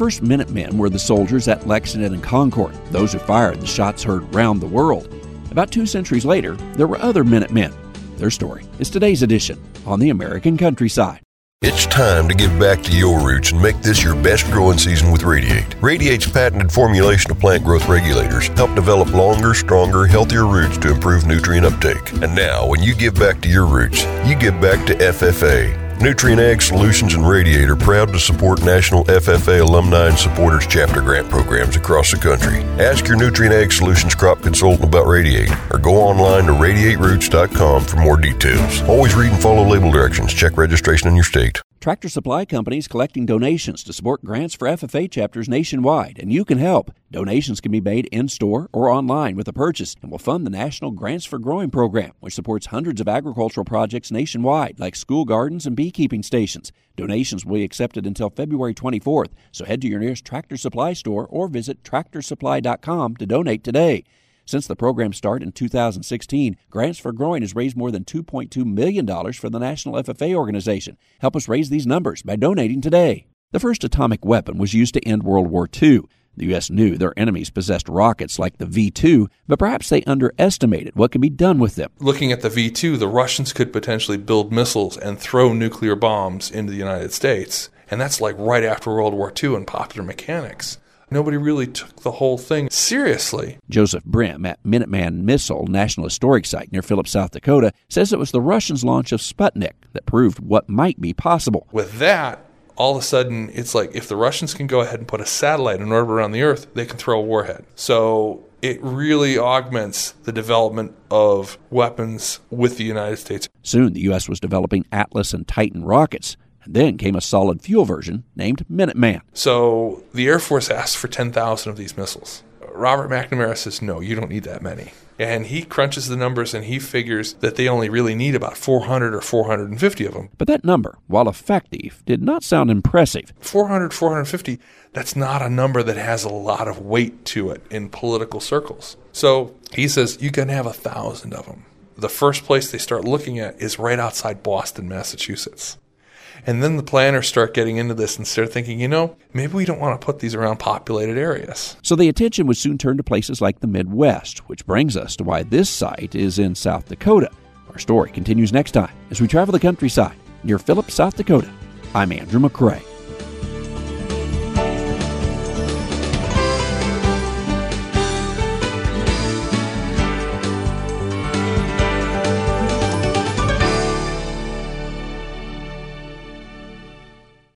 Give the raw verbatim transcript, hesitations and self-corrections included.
first Minutemen were the soldiers at Lexington and Concord, those who fired the shots heard round the world. About two centuries later, there were other Minutemen. Their story is today's edition on the American Countryside. It's time to give back to your roots and make this your best growing season with Radiate. Radiate's patented formulation of plant growth regulators help develop longer, stronger, healthier roots to improve nutrient uptake. And now, when you give back to your roots, you give back to F F A. Nutrient Ag Solutions and Radiate are proud to support National F F A Alumni and Supporters Chapter Grant programs across the country. Ask your Nutrient Ag Solutions crop consultant about Radiate or go online to radiate roots dot com for more details. Always read and follow label directions. Check registration in your state. Tractor Supply Company is collecting donations to support grants for F F A chapters nationwide, and you can help. Donations can be made in-store or online with a purchase and will fund the National Grants for Growing program, which supports hundreds of agricultural projects nationwide, like school gardens and beekeeping stations. Donations will be accepted until February twenty-fourth, so head to your nearest Tractor Supply store or visit tractor supply dot com to donate today. Since the program started in two thousand sixteen, Grants for Growing has raised more than two point two million dollars for the National F F A organization. Help us raise these numbers by donating today. The first atomic weapon was used to end World War Two. The U S knew their enemies possessed rockets like the V two, but perhaps they underestimated what could be done with them. Looking at the V two, the Russians could potentially build missiles and throw nuclear bombs into the United States. And that's like right after World War Two in popular mechanics. Nobody really took the whole thing seriously. Joseph Brim at Minuteman Missile National Historic Site near Phillips, South Dakota, says it was the Russians' launch of Sputnik that proved what might be possible. With that, all of a sudden, it's like if the Russians can go ahead and put a satellite in orbit around the Earth, they can throw a warhead. So it really augments the development of weapons with the United States. Soon, the U S was developing Atlas and Titan rockets. And then came a solid fuel version named Minuteman. So the Air Force asked for ten thousand of these missiles. Robert McNamara says, no, you don't need that many. And he crunches the numbers and he figures that they only really need about four hundred or four hundred fifty of them. But that number, while effective, did not sound impressive. four hundred, four hundred fifty, that's not a number that has a lot of weight to it in political circles. So he says, you can have a thousand of them. The first place they start looking at is right outside Boston, Massachusetts. And then the planners start getting into this and start thinking, you know, maybe we don't want to put these around populated areas. So the attention would soon turn to places like the Midwest, which brings us to why this site is in South Dakota. Our story continues next time as we travel the countryside near Phillips, South Dakota. I'm Andrew McCrae.